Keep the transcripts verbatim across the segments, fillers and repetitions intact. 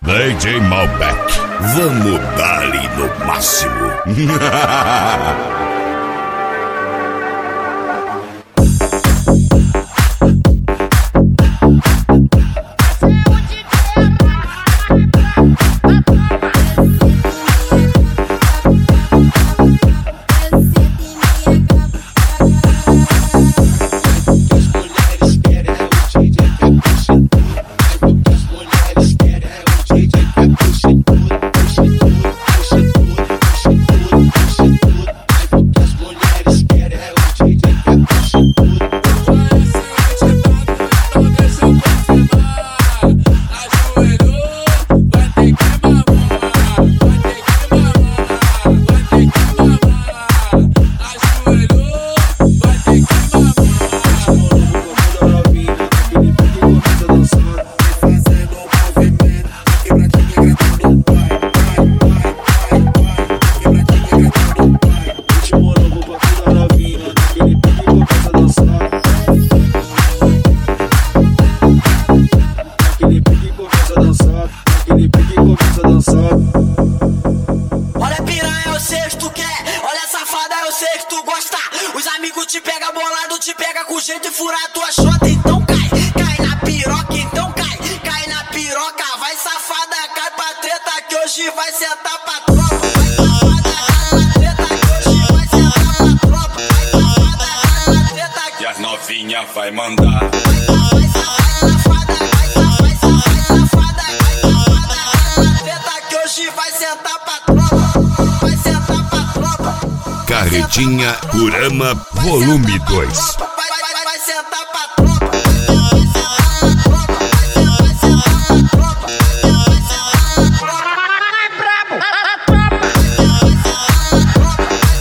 D J Malbec. Vamos dar-lhe no máximo. Olha piranha, eu sei que tu quer. Olha safada, eu sei que tu gosta. Os amigos te pega bolado, te pega com jeito e fura a tua chota. Então cai, cai na piroca, então cai. Cai na piroca, vai safada, cai pra treta que hoje vai sentar pra tropa. Vai safada, cai na treta que hoje vai sentar pra tropa. Vai safada, cai na treta que... E as novinha vai mandar. Vai safada, vai safada, vai safada, vai safada, cai na treta que hoje vai sentar pra tropa. Vai sentar pra tropa. Carretinha Kurama Volume dois. Vai, vai, vai, vai sentar pra tropa. Vai sentar pra tropa. Vai sentar pra tropa. Vai sentar pra tropa. É brabo. Vai sentar pra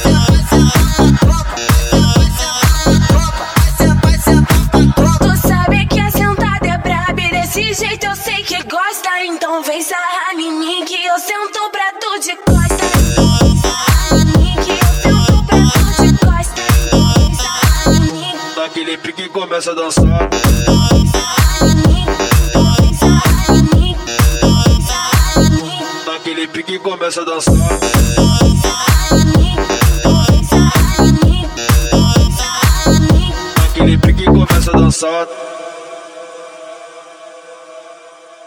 tropa. Vai sentar pra tropa. Tu sabe que a sentada é braba e desse jeito eu sei que gosta. Então vem sarrar em mim que eu sento pra tu de costa. Vem sarrar em mim que eu sento pra tu de costa. Vem sarrar em mim. Daquele pique e começa a dançar. Vem sarrar em mim. Vem sarrar em mim. Vem sarrar em mim. Daquele pique e começa a dançar. Vem sarrar em mim. Vem sarrar em mim. Vem sarrar em mim. Daquele pique e começa a dançar.